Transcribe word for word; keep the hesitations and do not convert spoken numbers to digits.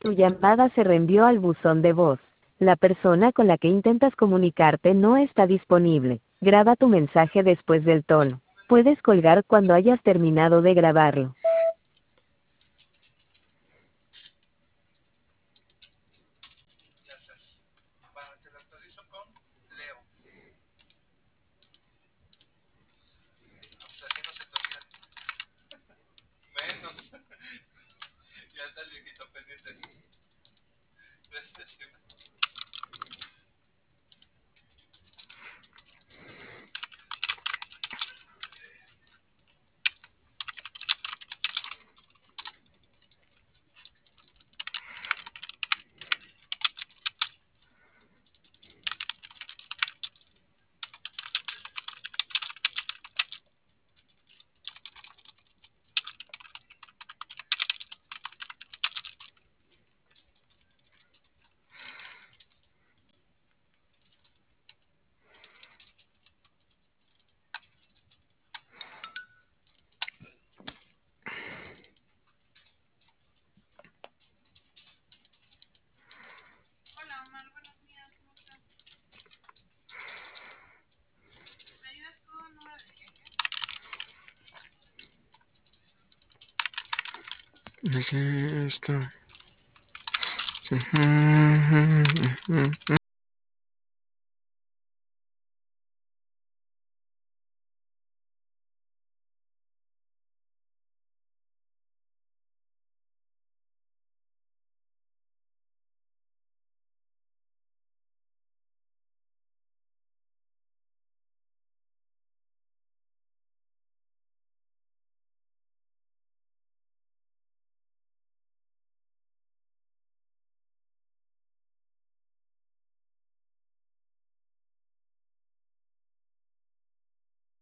Tu llamada se reenvió al buzón de voz. La persona con la que intentas comunicarte no está disponible. Graba tu mensaje después del tono. Puedes colgar cuando hayas terminado de grabarlo. Gracias. Bueno, te lo actualizo con Leo. Pues así no se te olvida. Menos. Ya está el viejito pendiente. Gracias, Chima. Hola, Omar, buenos días, ¿cómo estás? ¿Me ayudas con número de viaje? Aquí está. Sí.